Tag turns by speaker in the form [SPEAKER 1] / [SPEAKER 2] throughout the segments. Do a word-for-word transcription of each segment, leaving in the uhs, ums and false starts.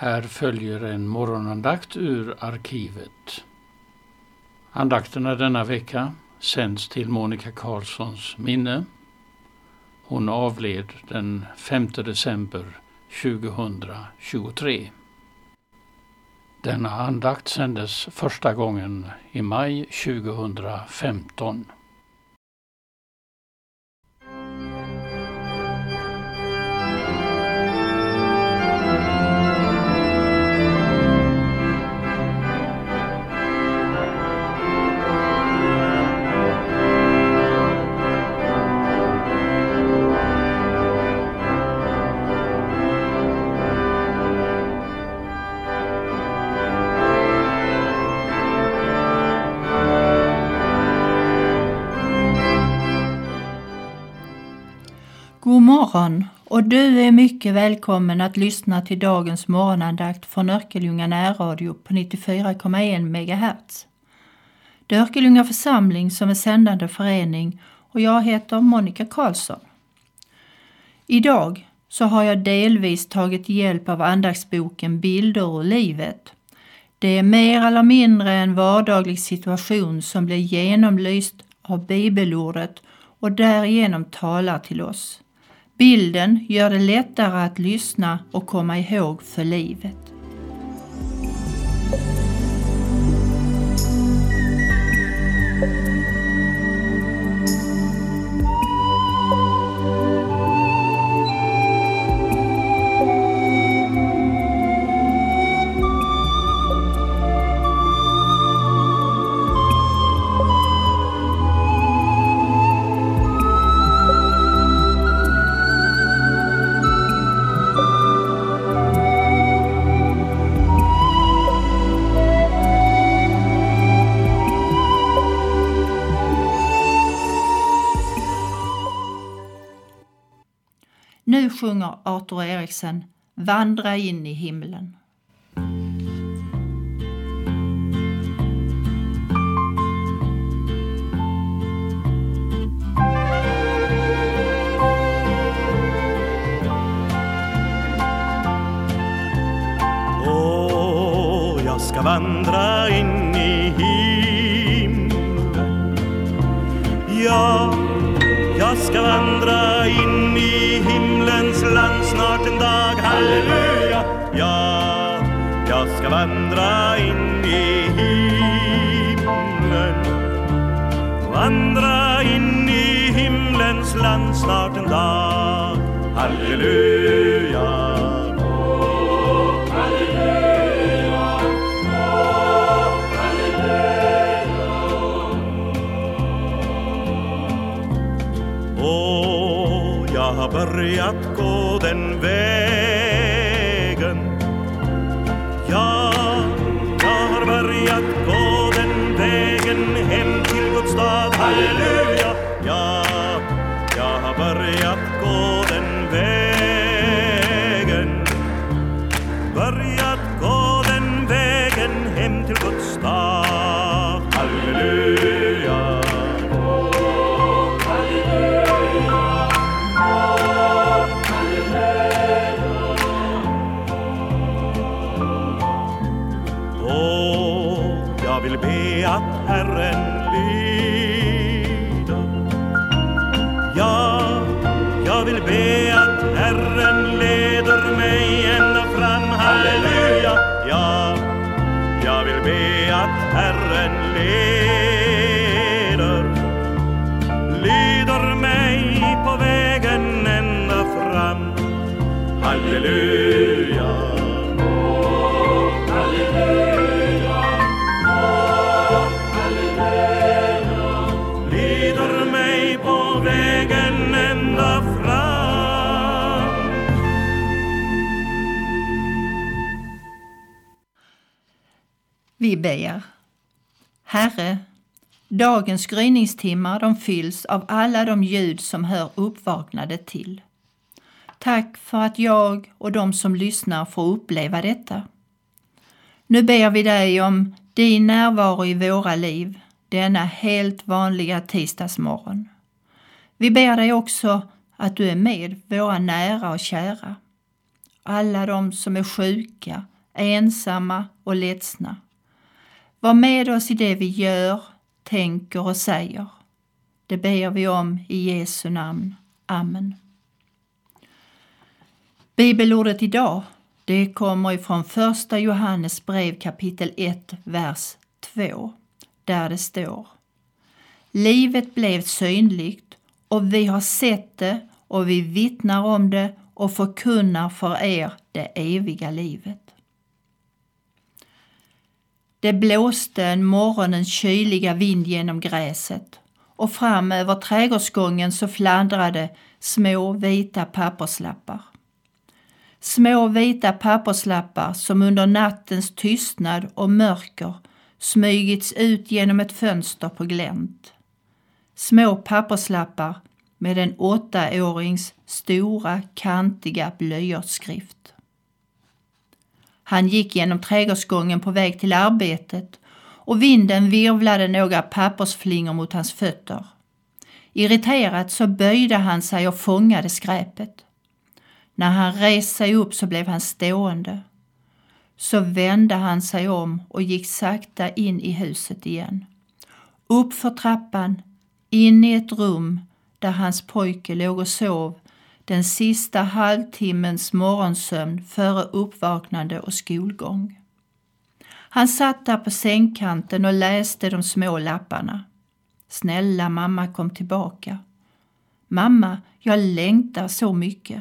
[SPEAKER 1] Här följer en morgonandakt ur arkivet. Andakterna denna vecka sänds till Monica Karlssons minne. Hon avled den femte december tjugohundratjugotre. Denna andakt sändes första gången i maj tjugohundrafemton.
[SPEAKER 2] God morgon, och du är mycket välkommen att lyssna till dagens morgonandakt från Örkelljunga närradio på nittiofyra komma en megahertz. Det är Örkelljunga församling som är sändande förening och jag heter Monica Karlsson. Idag så har jag delvis tagit hjälp av andaktsboken Bilder ur livet. Det är mer eller mindre en vardaglig situation som blir genomlyst av bibelordet och därigenom talar till oss. Bilden gör det lättare att lyssna och komma ihåg för livet. Nu sjunger Arthur Eriksen Vandra in i himlen.
[SPEAKER 3] Åh, jag ska vandra in i himlen. Ja, jag ska vandra in i himlens land snart en dag, halleluja. Ja, jag ska vandra in i himlen. Vandra in i himlens land snart en dag, halleluja. Oh, halleluja. Oh, halleluja. Oh, jag har börjat gå den vägen. Ja, jag har börjat gå den vägen hem till Guds stad, halleluja. Ja, jag har börjat gå den vägen. Börjat gå den vägen hem till Guds stad, halleluja. Oh, halleluja. Oh, halleluja. Oh, jag vill be att Herren lyder. Ja, jag vill be att Herren leder mig ända fram, halleluja. Ja, jag vill be att Herren leder, leder mig på vägen ända fram, halleluja. Oh, halleluja. Oh, halleluja. Leder mig på vägen ända fram.
[SPEAKER 2] Vi ber. Herre, dagens gryningstimmar de fylls av alla de ljud som hör uppvaknade till. Tack för att jag och de som lyssnar får uppleva detta. Nu ber vi dig om din närvaro i våra liv denna helt vanliga tisdagsmorgon. Vi ber dig också att du är med våra nära och kära. Alla de som är sjuka ensamma och ledsna. Var med oss i det vi gör, tänker och säger. Det ber vi om i Jesu namn. Amen. Bibelordet idag, det kommer ifrån första Johannes brev kapitel ett, vers två, där det står: Livet blev synligt och vi har sett det och vi vittnar om det och förkunnar för er det eviga livet. Det blåste en morgonens kyliga vind genom gräset och fram över trädgårdsgången så fladdrade små vita papperslappar. Små vita papperslappar som under nattens tystnad och mörker smygits ut genom ett fönster på glänt. Små papperslappar med en åttaårings stora kantiga blyertsskrift. Han gick genom trädgårdsgången på väg till arbetet och vinden virvlade några pappersflingor mot hans fötter. Irriterat så böjde han sig och fångade skräpet. När han reste sig upp så blev han stående. Så vände han sig om och gick sakta in i huset igen. Upp för trappan, in i ett rum där hans pojke låg och sov den sista halvtimmens morgonsömn före uppvaknande och skolgång. Han satt där på sängkanten och läste de små lapparna. Snälla mamma, kom tillbaka. Mamma, jag längtar så mycket.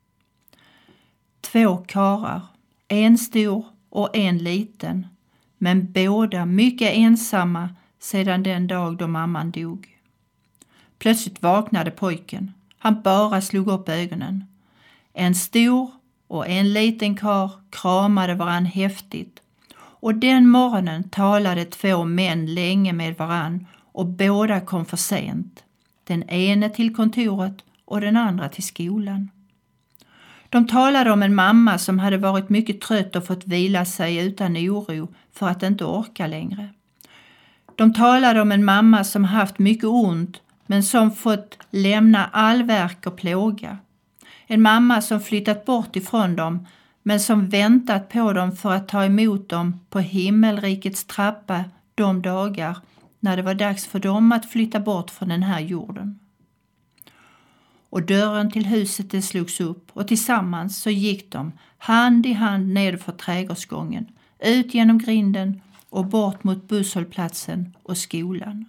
[SPEAKER 2] Två karar, en stor och en liten, men båda mycket ensamma sedan den dag då mamman dog. Plötsligt vaknade pojken. Han bara slog upp ögonen. En stor och en liten kar kramade varann häftigt. Och den morgonen talade två män länge med varann och båda kom för sent. Den ene till kontoret och den andra till skolan. De talade om en mamma som hade varit mycket trött och fått vila sig utan oro för att inte orka längre. De talade om en mamma som haft mycket ont men som fått lämna all värk och plåga. En mamma som flyttat bort ifrån dem men som väntat på dem för att ta emot dem på himmelrikets trappa de dagar när det var dags för dem att flytta bort från den här jorden. Och dörren till huset det slogs upp och tillsammans så gick de hand i hand ned för trädgårdsgången, ut genom grinden och bort mot busshållplatsen och skolan.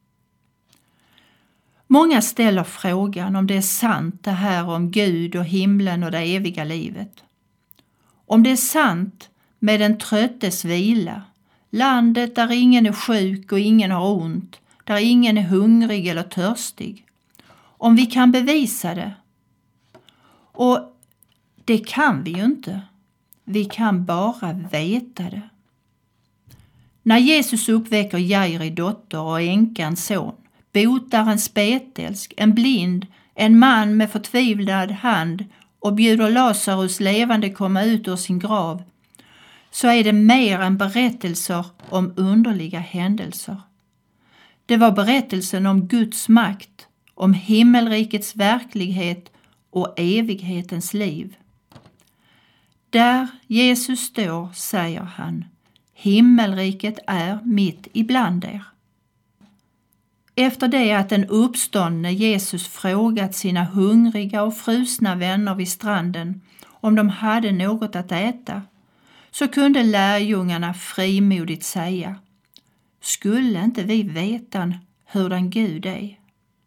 [SPEAKER 2] Många ställer frågan om det är sant det här om Gud och himlen och det eviga livet. Om det är sant med den tröttes vila, landet där ingen är sjuk och ingen har ont, där ingen är hungrig eller törstig. Om vi kan bevisa det. Och det kan vi ju inte. Vi kan bara veta det. När Jesus uppväcker Jairi dotter och änkans son, botar en spetälsk, en blind, en man med förtvivlad hand och bjuder Lazarus levande komma ut ur sin grav, så är det mer än berättelser om underliga händelser. Det var berättelsen om Guds makt, om himmelrikets verklighet och evighetens liv. Där Jesus står säger han: himmelriket är mitt ibland er. Efter det att den uppståndne Jesus frågat sina hungriga och frusna vänner vid stranden om de hade något att äta, så kunde lärjungarna frimodigt säga: skulle inte vi veta hurdan Gud är?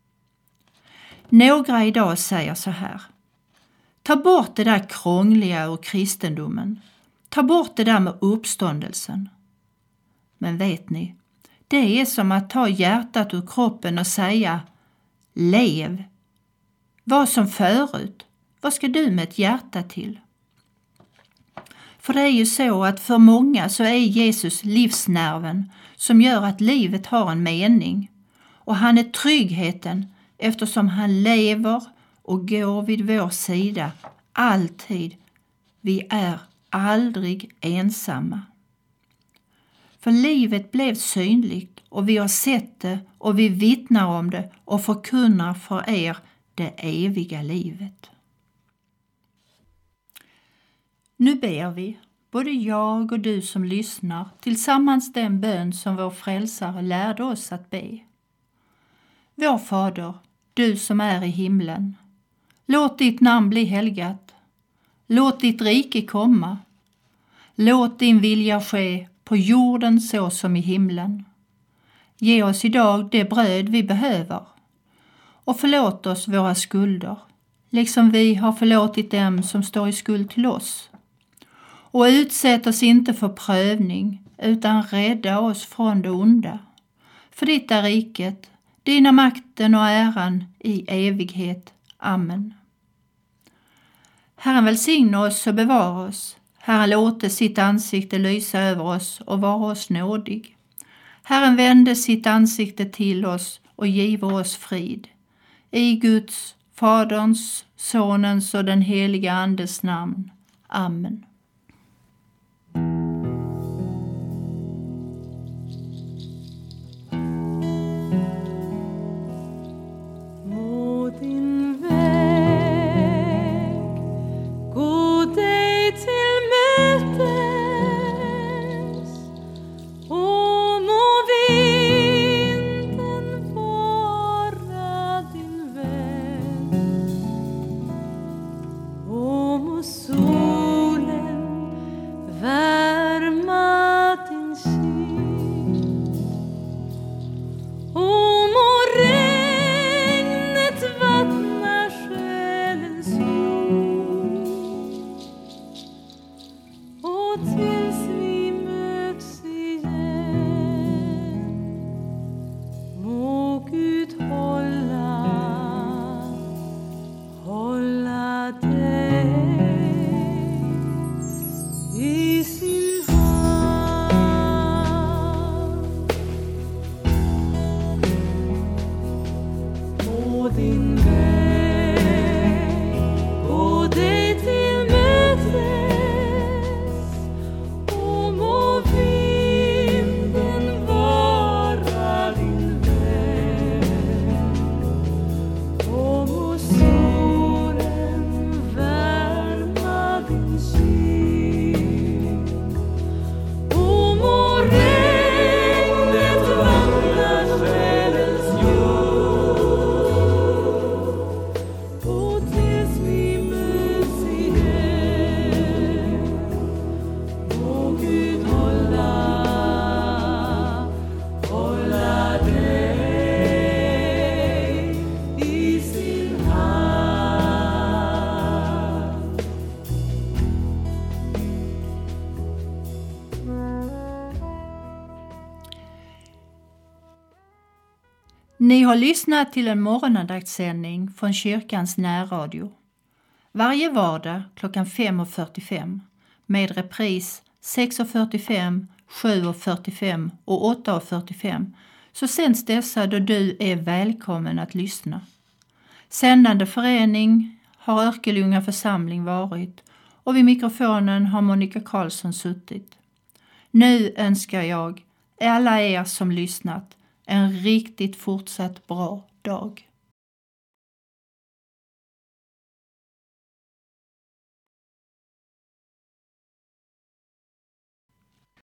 [SPEAKER 2] Några idag säger så här: ta bort det där krångliga ur kristendomen. Ta bort det där med uppståndelsen. Men vet ni, det är som att ta hjärtat ur kroppen och säga: lev. Vad som förut, vad ska du med ett hjärta till? För det är ju så att för många så är Jesus livsnerven som gör att livet har en mening. Och han är tryggheten eftersom han lever och går vid vår sida alltid. Vi är aldrig ensamma. För livet blev synligt och vi har sett det och vi vittnar om det och förkunnar för er det eviga livet. Nu ber vi, både jag och du som lyssnar, tillsammans den bön som vår frälsare lärde oss att be. Vår Fader, du som är i himlen. Låt ditt namn bli helgat. Låt ditt rike komma. Låt din vilja ske på jorden så som i himlen. Ge oss idag det bröd vi behöver. Och förlåt oss våra skulder, liksom vi har förlåtit dem som står i skuld till oss. Och utsätt oss inte för prövning, utan rädda oss från det onda. För ditt är riket, dina makten och äran i evighet. Amen. Herren välsigne oss och bevara oss. Herren låte sitt ansikte lysa över oss och vara oss nådig. Herren vände sitt ansikte till oss och giver oss frid. I Guds, Faderns, Sonens och den heliga Andes namn. Amen.
[SPEAKER 4] Må din väg gå dig till mötes, och må vinden vara din vän, och må solen värma din kind, och må regnet vattna själens jord, och tills vi möts igen må Gud hålla, hålla dig i sin hand. Må din väg gå dig till mötes, och må vinden vara din vän, och må solen värma din kind, och må regnet vattna själens jord, och tills vi möts igen må Gud hålla, hålla dig i sin hand.
[SPEAKER 2] Ni har lyssnat till en morgonandaktssändning från kyrkans närradio. Varje vardag klockan fem och fyrtiofem med repris sex och fyrtiofem, sju och fyrtiofem och åtta och fyrtiofem, så sänds dessa då du är välkommen att lyssna. Sändande förening har Örkelljunga församling varit, och vid mikrofonen har Monica Karlsson suttit. Nu önskar jag alla er som lyssnat en riktigt fortsatt bra dag.